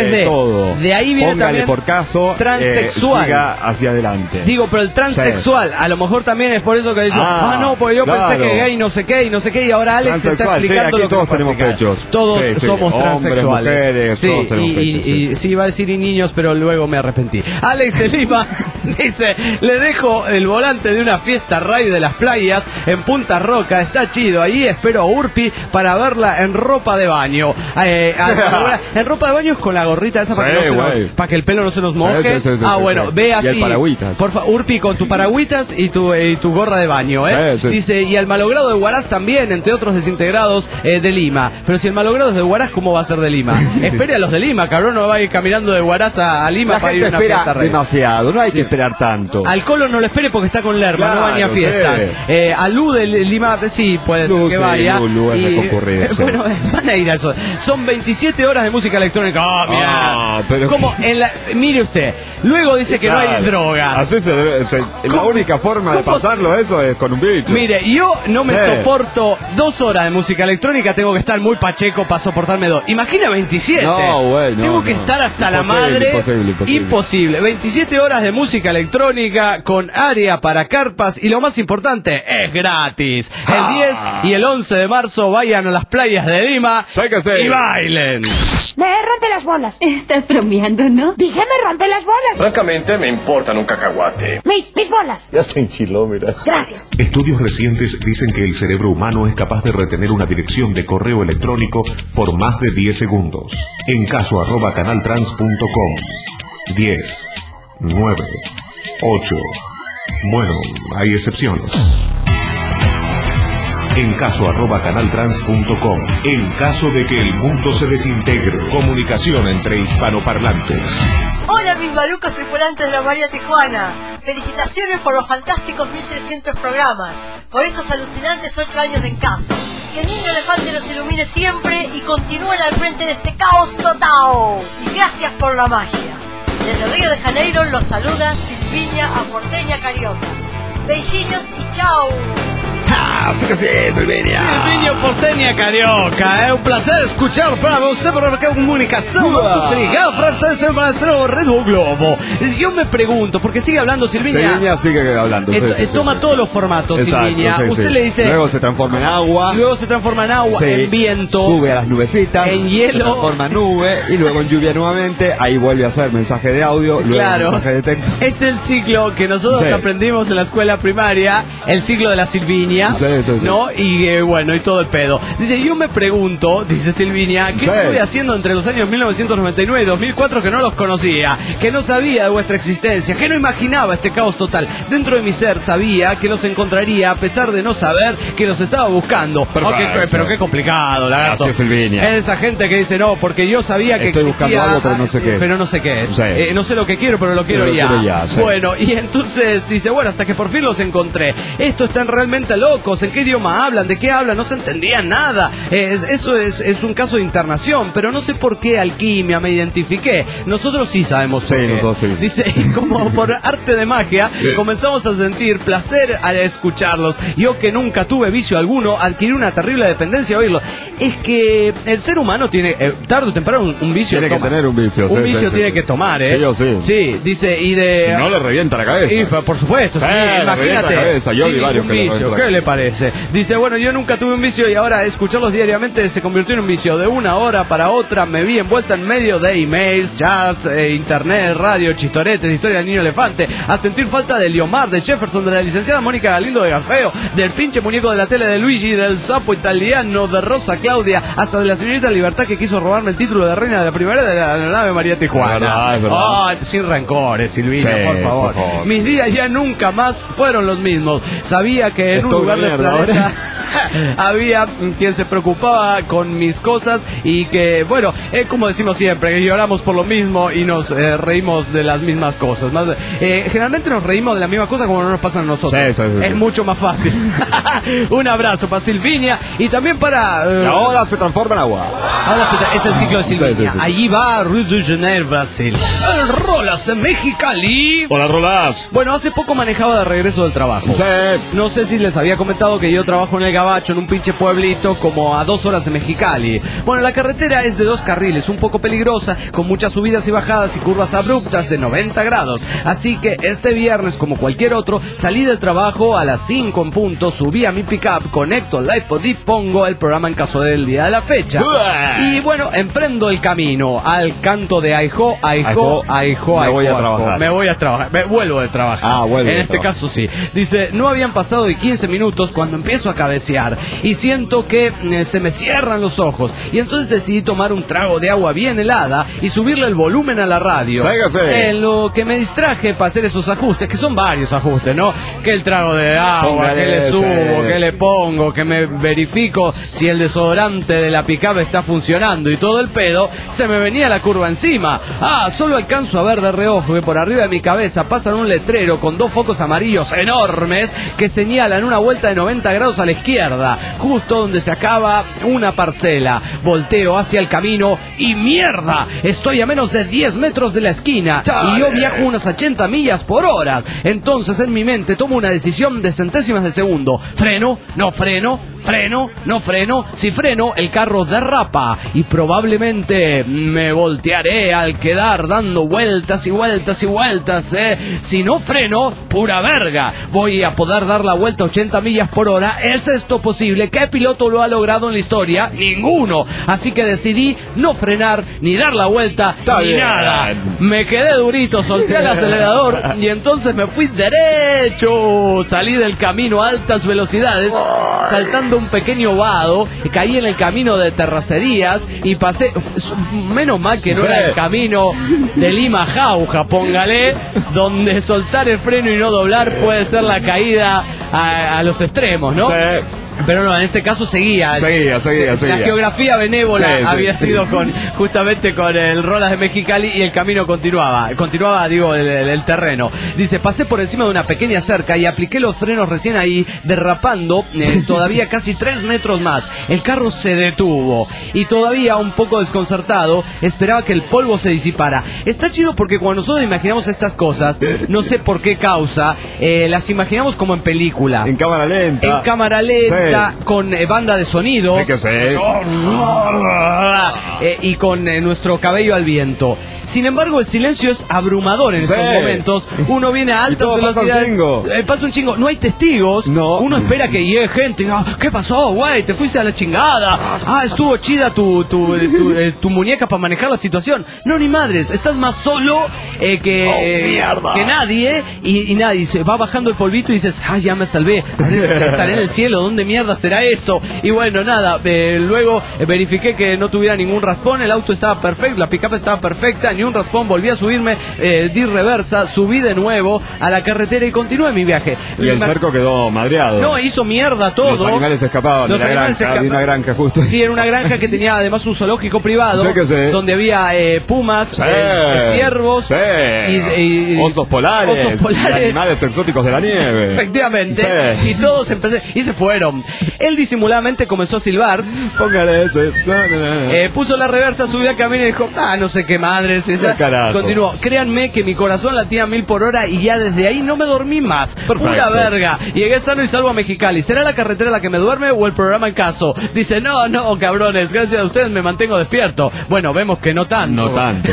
todo. De ahí viene Póngale también por caso, transexual. siga hacia adelante. Digo, pero el transexual, a lo mejor también es por eso que dice, no, porque yo pensé que gay no sé qué, y ahora Alex se está explicando lo que todos tenemos pechos. Todos somos transexuales. Mujeres, todos tenemos pechos. Sí, iba a decir y niños, pero luego me arrepentí. Alex de Lima dice, le dejo el volante de una fiesta raid de las playas en Punta Roca, está chido, ahí espero a Urpi para verla en ropa de baño. En ropa de baño es con la gorrita esa para que el pelo no se nos moje. Bueno, ve así. Y el paragüitas. Porfa, Urpi, con tu paragüitas y tu gorra de baño, Dice, y al malogrado de Huaraz también, entre otros desintegrados de Lima. Pero si el malogrado es de Huaraz, ¿cómo va a ser de Lima? Espere a los de Lima, cabrón, no va a ir caminando de Huaraz a Lima para ir a una fiesta raid. Demasiado, no hay que esperar tanto. Al Colo no lo espere porque está con Lerma, no va ni a fiesta. A Lu de Lima, sí, puede ser que vaya. Lu es reconcurrido. Bueno, van a ir a eso. Son 27 horas de música electrónica. Mira. Pero como mire usted, Luego dice que no hay drogas. La única forma de pasarlo eso es con un bicho. Mire, yo no me soporto 2 horas de música electrónica, tengo que estar muy pacheco para soportarme 2. Imagina 27. No, güey, tengo que estar hasta la madre. Imposible. 27 horas de música electrónica con área para carpas y lo más importante, es gratis. El 10 y el 11 de marzo vayan a las playas de Lima y bailen. Me rompe las bolas. Estás bromeando, ¿no? Dije me rompe las bolas. Francamente me importan un cacahuate. Mis bolas. Ya se enchiló, mira. Gracias. Estudios recientes dicen que el cerebro humano es capaz de retener una dirección de correo electrónico por más de 10 segundos. En caso @canaltrans.com. 10, 9, 8. Bueno, hay excepciones. En caso @canaltrans.com. En caso de que el mundo se desintegre. Comunicación entre hispanoparlantes. Hola mis malucos tripulantes de la María Tijuana. Felicitaciones por los fantásticos 1300 programas. Por estos alucinantes 8 años de Encaso. Que el niño elefante los ilumine siempre y continúen al frente de este caos total. Y gracias por la magia. Desde Río de Janeiro los saluda Silvinia Aporteña Carioca. Beijinhos y chao. Así que sí, Silvinia. Silvinia Porteña Carioca. Es un placer escuchar para usted por la comunicación. Obrigado, francés, para Red Globo. Yo me pregunto, porque sigue hablando Silvinia. Silvinia sigue hablando. Toma todos los formatos, Silvinia. Usted le dice. Luego se transforma en agua. En viento. Sube a las nubecitas. En hielo. Se transforma en nube. Y luego en lluvia nuevamente. Ahí vuelve a hacer mensaje de audio. Luego mensaje de texto. Es el ciclo que nosotros aprendimos en la escuela primaria. El ciclo de la Silvinia. ¿No? Y bueno, y todo el pedo. Dice, yo me pregunto, dice Silvinia, ¿qué estuve haciendo entre los años 1999 y 2004 que no los conocía? Que no sabía de vuestra existencia, que no imaginaba este caos total. Dentro de mi ser sabía que los encontraría a pesar de no saber que los estaba buscando. Pero qué complicado, lagarto. Gracias, Silvinia. Esa gente que dice, no, porque yo sabía que estoy buscando algo, pero no sé qué es. Pero no sé qué es. No sé lo que quiero, pero lo quiero ya. Bueno, y entonces dice, bueno, hasta que por fin los encontré. Estos están realmente locos. ¿En qué idioma hablan? ¿De qué hablan? No se entendía nada. Eso es un caso de internación, pero no sé por qué alquimia me identifiqué. Nosotros sí sabemos por qué. Nosotros sí. Dice, como por arte de magia, comenzamos a sentir placer al escucharlos. Yo que nunca tuve vicio alguno, adquirí una terrible dependencia a oírlos. Es que el ser humano tiene, tarde o temprano, un vicio. Tiene que tener un vicio. Un vicio tiene que tomar, Sí o sí. Sí, dice, y de... Si no, le revienta la cabeza. Y, por supuesto, imagínate. La cabeza. Yo vi varios que vicio. ¿Qué le parece? Dice, bueno, yo nunca tuve un vicio y ahora escucharlos diariamente se convirtió en un vicio. De una hora para otra me vi envuelta en medio de emails, chats, internet, radio, chistoretes, historia del niño elefante, a sentir falta de Liomar, de Jefferson, de la licenciada Mónica Galindo de Gafeo, del pinche muñeco de la tele de Luigi, del sapo italiano, de Rosa Claudia, hasta de la señorita Libertad que quiso robarme el título de reina de la primera de la nave María Tijuana. Es verdad. Sin rencores, Silvina, por favor. Mis días ya nunca más fueron los mismos. Sabía que en un lugar del planeta había quien se preocupaba con mis cosas y que, bueno, es como decimos siempre, que lloramos por lo mismo y nos reímos de las mismas cosas. Generalmente nos reímos de las mismas cosas como no nos pasan a nosotros. Sí. Es mucho más fácil. Un abrazo para Silvinia y también para... ahora se transforma en agua. Es el ciclo de Silvinia. Sí. Allí va Río de Janeiro, Brasil. El Rolas de Mexicali. Hola, Rolas. Bueno, hace poco manejaba de regreso del trabajo. Sí. No sé si les había comentado que yo trabajo en el Gabacho, en un pinche pueblito como a 2 horas de Mexicali. Bueno, la carretera es de 2 carriles, un poco peligrosa, con muchas subidas y bajadas y curvas abruptas de 90 grados. Así que este viernes, como cualquier otro, salí del trabajo a las 5 en punto, subí a mi pickup, conecto el iPod y pongo el programa en caso del día de la fecha. Y bueno, emprendo el camino al canto de Aijó. Me voy a trabajar. Me vuelvo de trabajar. En este caso sí. Dice, no habían pasado de 15 minutos cuando empiezo a cabecear y siento que se me cierran los ojos. Y entonces decidí tomar un trago de agua bien helada y subirle el volumen a la radio. Ségase. En lo que me distraje para hacer esos ajustes, que son varios ajustes, ¿no? Que el trago de agua, que le subo, que le pongo, que me verifico si el desodorante de la pickup está funcionando y todo el pedo, se me venía la curva encima. Solo alcanzo a ver de reojo que por arriba de mi cabeza pasan un letrero con 2 focos amarillos enormes que señalan una vuelta de 90 grados a la izquierda izquierda, justo donde se acaba una parcela. Volteo hacia el camino y ¡mierda! Estoy a menos de 10 metros de la esquina y yo viajo unas 80 millas por hora. Entonces en mi mente tomo una decisión de centésimas de segundo. Freno, no freno, freno, no freno. Si freno, el carro derrapa y probablemente me voltearé al quedar dando vueltas y vueltas y vueltas. Si no freno, pura verga. Voy a poder dar la vuelta a 80 millas por hora. ¿Es esto posible? ¿Qué piloto lo ha logrado en la historia? Ninguno. Así que decidí no frenar, ni dar la vuelta, ni nada. Me quedé durito, solté el acelerador y entonces me fui derecho. Salí del camino a altas velocidades, saltando un pequeño vado, caí en el camino de terracerías y pasé. Menos mal que no era el camino de Lima Jauja, póngale, donde soltar el freno y no doblar puede ser la caída a los extremos, ¿no? Sí. Pero no, en este caso seguía. La geografía benévola había sido justamente con el Rolas de Mexicali y el camino continuaba, digo, el terreno. Dice, pasé por encima de una pequeña cerca y apliqué los frenos recién ahí, derrapando todavía casi 3 metros más. El carro se detuvo y todavía un poco desconcertado esperaba que el polvo se disipara. Está chido porque cuando nosotros imaginamos estas cosas, no sé por qué causa, las imaginamos como en película. En cámara lenta. Con banda de sonido. Sí que sé. Y con nuestro cabello al viento. Sin embargo, el silencio es abrumador en esos momentos. Uno viene a altas velocidades. Pasa un chingo. No hay testigos. No. Uno espera que llegue gente y diga, ¿qué pasó, güey? Te fuiste a la chingada. Estuvo chida tu muñeca para manejar la situación. No, ni madres. Estás más solo que nadie. Y nadie se va bajando el polvito y dices, ya me salvé. Estaré en el cielo. ¿Dónde mierda será esto? Y bueno, nada. Luego verifiqué que no tuviera ningún raspón. El auto estaba perfecto. La pick-up estaba perfecta. Ni un raspón, volví a subirme, di reversa, subí de nuevo a la carretera y continué mi viaje. Y el cerco quedó madreado. No, hizo mierda todo. Los animales escapaban de la granja, había una granja justo. Sí, era una granja que tenía además un zoológico privado, donde había pumas, ciervos, y osos polares, y animales exóticos de la nieve. Efectivamente. Y todos y se fueron. Él disimuladamente comenzó a silbar. Póngale ese. Puso la reversa, subió al camino y dijo, no sé qué madres. Continuó. Créanme que mi corazón latía a 1000 por hora y ya desde ahí no me dormí más. Perfecto. Pura verga. Llegué sano y salvo a Mexicali. ¿Será la carretera la que me duerme o el programa en caso? Dice, no, cabrones, gracias a ustedes me mantengo despierto. Bueno, vemos que no tanto. No tanto.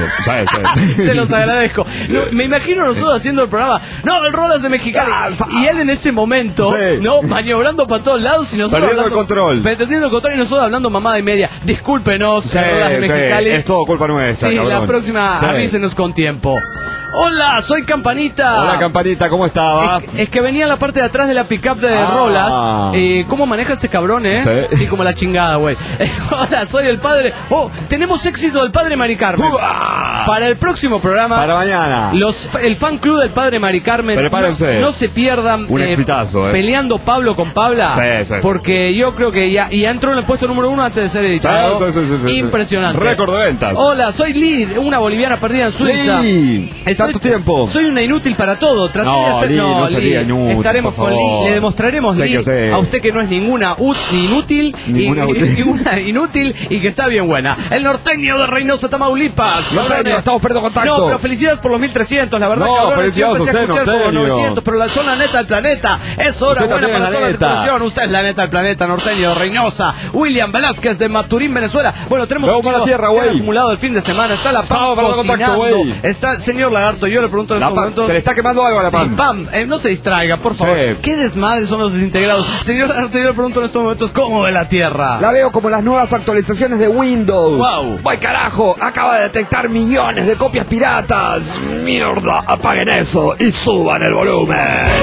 Se los agradezco. Me imagino nosotros haciendo el programa. No, el Rolas de Mexicali. Y él en ese momento, maniobrando para todos lados y nosotros perdiendo el control y nosotros hablando mamada y media. Discúlpenos, Rolas de Mexicali. Es todo culpa nuestra. Sí, cabrón. La próxima avísenos con tiempo. Hola, soy Campanita. Hola, Campanita, ¿cómo estaba? Es que venía en la parte de atrás de la pick-up de Rolas. ¿Cómo maneja este cabrón, Sí, como la chingada, güey. Hola, soy el padre. Tenemos éxito del padre Mari Carmen. Para el próximo programa. Para mañana. El fan club del padre Mari Carmen. Prepárense. No se pierdan. Un exitazo, Peleando Pablo con Pabla. Sí. Porque yo creo que ya entró en el puesto número 1 antes de ser editado. Sí. Impresionante. Récord de ventas. Hola, soy Lid, una boliviana perdida en Suiza. ¿Tanto tiempo? Soy una inútil para todo. Traté de hacer. No sería inútil. Estaremos con Lee. Le demostraremos, Lee, a usted que no es ninguna inútil. Ninguna inútil y que está bien buena. El norteño de Reynosa, Tamaulipas. Estamos perdiendo contacto. No, pero felicidades por los 1300. La verdad, felicidades a usted, escuchar por los 900, pero son la neta del planeta. Es hora buena para toda la tripulación. Usted es la neta del planeta, norteño de Reynosa. William Velázquez de Maturín, Venezuela. Bueno, tenemos para la tierra, güey. acumulado el fin de semana. Está la Pam cocinando. Está el señor Lagarto. Yo le pregunto en estos momentos. Se le está quemando algo a la Pam. Pam, no se distraiga, por favor. ¿Qué desmadre son los desintegrados? Señor Lagarto, yo le pregunto en estos momentos cómo ve la Tierra. La veo como las nuevas actualizaciones de Windows. Wow. ¡Ay, carajo! Acaba de detectar millones de copias piratas. ¡Mierda! Apaguen eso y suban el volumen.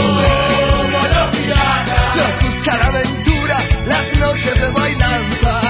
Nos gusta la aventura, las noches de bailanza.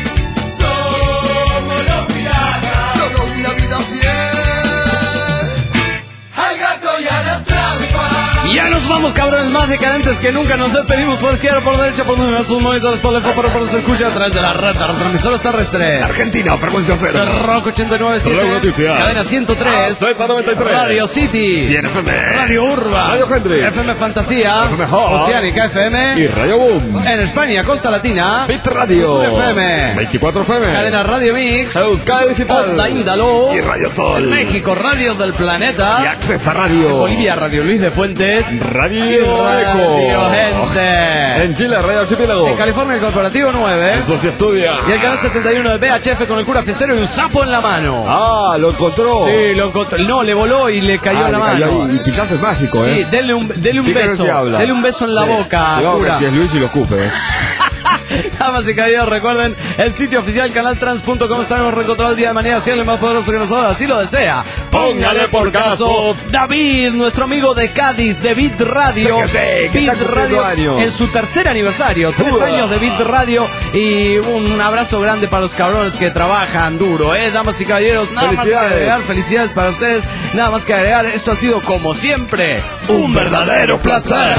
Somos los piratas. Todo una vida fiel al gato y a las trampas. Ya nos Vamos, cabrones, más decadentes que nunca. Nos despedimos por izquierda, por derecha, por donde sus monitores, por el fósforo, por se escucha a través de la red de retransmisores terrestres. Argentina, frecuencia cero. Rock 89.7, cadena 103, Z93, Radio City, CNFM, Radio Urba, Radio Hendrix, FM Fantasía, FM Hot, Oceánica FM y Radio Boom. En España, Costa Latina, Bit Radio, FM, 24 FM, cadena Radio Mix, Euskadi Digital, Onda Índalo y Radio Sol. En México, Radio del Planeta y Accesa Radio. En Bolivia, Radio Luis de Fuentes, Radio Eco, Gente. En Chile, Radio Archipiélago. En California, el Corporativo 9. En Socia Estudia. Y el canal 71 de VHF con el cura fiestero y un sapo en la mano. Ah, lo encontró. Sí, lo encontró. No, le voló y le cayó en la mano. Y quizás es mágico, Sí, denle un beso. Denle un beso en la boca, cura. Si es Luis y lo escupe. Damas y caballeros, recuerden el sitio oficial canaltrans.com. Estaremos reencontrados el día de mañana. Si es el más poderoso que nosotros así lo desea, póngale por caso. David, nuestro amigo de Cádiz, de Bit Radio. Bit Radio en su tercer aniversario. 3 años de Bit Radio. Y un abrazo grande para los cabrones que trabajan duro, damas y caballeros. Nada más que agregar, felicidades para ustedes. Nada más que agregar, esto ha sido como siempre un verdadero placer.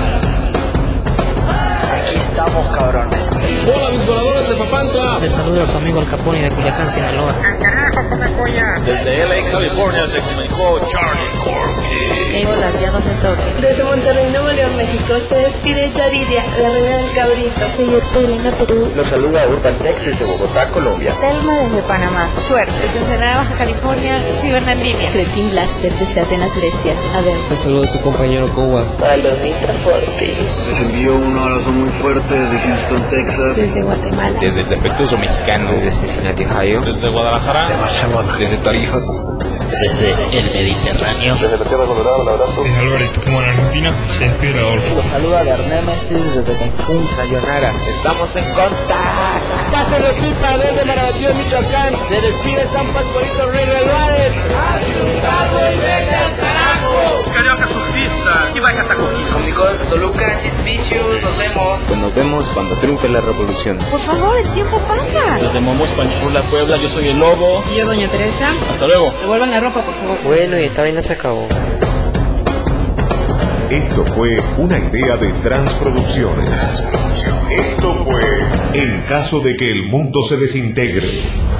Aquí estamos, cabrones. Hola, mis voladores de Papantla. Les saluda a su amigo El Capone de Culiacán, Sinaloa. Desde LA, California, se comunicó Charlie Corky. Hola, ya no se toque. Desde Monterrey, Nuevo León, México, se despide Yaridia, la reina del cabrito. Soy Paulina, Perú. Los saluda Urban Texas de Bogotá, Colombia. Selma desde Panamá. Suerte. Desde Baja California, Cibernandivia. Cretin Blaster desde Atenas, Grecia. Adel. Les saludo a su compañero Kowa. Palomita Forti. Les envío un abrazo muy fuerte desde Houston, Texas. Desde Guatemala. Desde el defectuoso mexicano. Desde Cincinnati, Ohio. Desde Guadalajara. Desde Tarija. Desde el Mediterráneo. Desde la Tierra Colorada, un abrazo. Desde Alvarito, como en Argentina, se despide Adolfo. Los saluda de Arnemesis desde Cancún, Sayonara. Estamos en contacto. Pasen los pipa desde Marabatío, Michoacán. Se despide San Pascualito Rey Rivales. ¡Asustado y vete al carajo! Carioca surfista y baja tacoquista. Comunicados de Toluca, Servicios, nos vemos. Pues nos vemos cuando triunfe la revolución. Por favor, el tiempo pasa. Desde Momos, Panchurla, Puebla, yo soy el Lobo. Y yo, Doña Teresa. Hasta luego. Devuelvan la ropa, por favor. Bueno, y esta vaina se acabó. Esto fue una idea de Transproducciones. Esto fue En caso de que el mundo se desintegre.